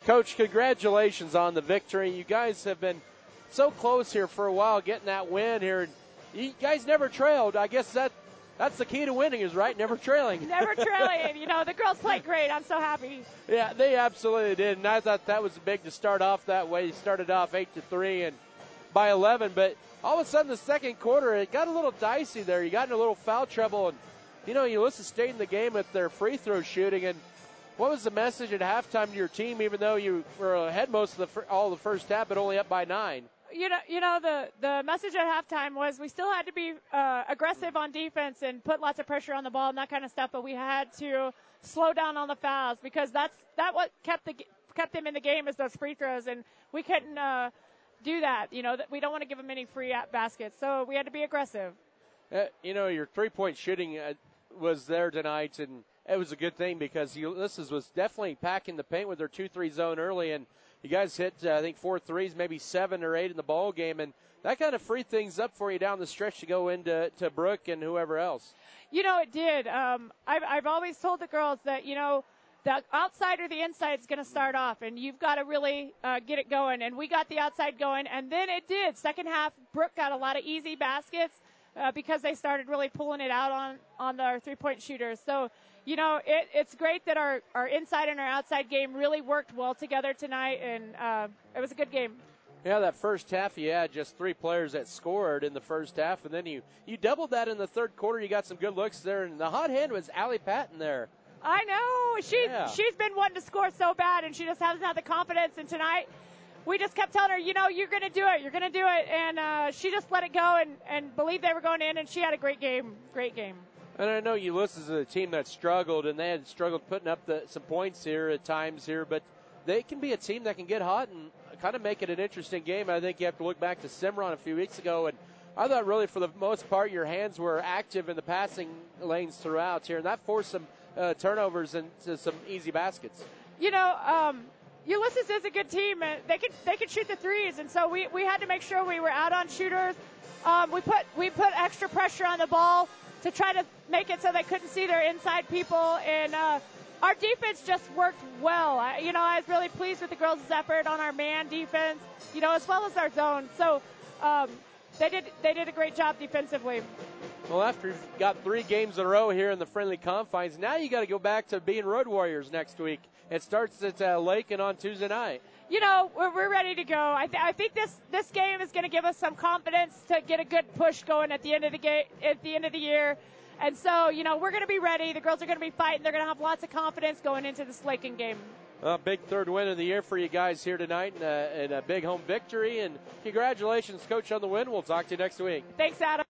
Coach, congratulations on the victory. You guys have been so close here for a while getting that win here. You guys never trailed. I guess that's the key to winning is, right, never trailing. Never trailing. The girls played great. I'm so happy. Yeah, they absolutely did, and I thought that was big to start off that way. You started off 8-3 and by 11, but all of a sudden the second quarter, it got a little dicey there. You got in a little foul trouble, and, Ulysses stayed in the game with their free throw shooting. And what was the message at halftime to your team, even though you were ahead most of all the first half, but only up by 9? The message at halftime was we still had to be aggressive on defense and put lots of pressure on the ball and that kind of stuff, but we had to slow down on the fouls because that what kept them in the game is those free throws, and we couldn't do that. We don't want to give them any free baskets, so we had to be aggressive. Your three-point shooting was there tonight, and it was a good thing because Ulysses was definitely packing the paint with their 2-3 zone early, and you guys hit, I think, 4 threes, maybe 7 or 8 in the ball game, and that kind of freed things up for you down the stretch to go into Brooke and whoever else. It did. I've always told the girls that, the outside or the inside is going to start off, and you've got to really get it going. And we got the outside going, and then it did. Second half, Brooke got a lot of easy baskets because they started really pulling it out on their three-point shooters. So, it's great that our inside and our outside game really worked well together tonight, and it was a good game. Yeah, that first half you had just 3 players that scored in the first half, and then you doubled that in the third quarter. You got some good looks there, and the hot hand was Allie Patton there. I know. She's been wanting to score so bad, and she just hasn't had the confidence. And tonight, we just kept telling her, you're going to do it. You're going to do it. And she just let it go and believed they were going in, and she had a great game. Great game. And I know Ulysses is a team that struggled, and they had struggled putting up some points here at times here, but they can be a team that can get hot and kind of make it an interesting game. I think you have to look back to Cimarron a few weeks ago, and I thought really for the most part your hands were active in the passing lanes throughout here, and that forced some turnovers and some easy baskets. Ulysses is a good team, and they could shoot the threes, and so we had to make sure we were out on shooters. We put extra pressure on the ball to try to make it so they couldn't see their inside people, and our defense just worked well. I was really pleased with the girls' effort on our man defense, as well as our zone. So they did a great job defensively. Well, after you've got 3 games in a row here in the friendly confines, now you got to go back to being Road Warriors next week. It starts at Lakin on Tuesday night. We're ready to go. I think this game is going to give us some confidence to get a good push going at the end of the year. And so, we're going to be ready. The girls are going to be fighting. They're going to have lots of confidence going into this Lakin game. Big third win of the year for you guys here tonight, and a big home victory. And congratulations, Coach, on the win. We'll talk to you next week. Thanks, Adam.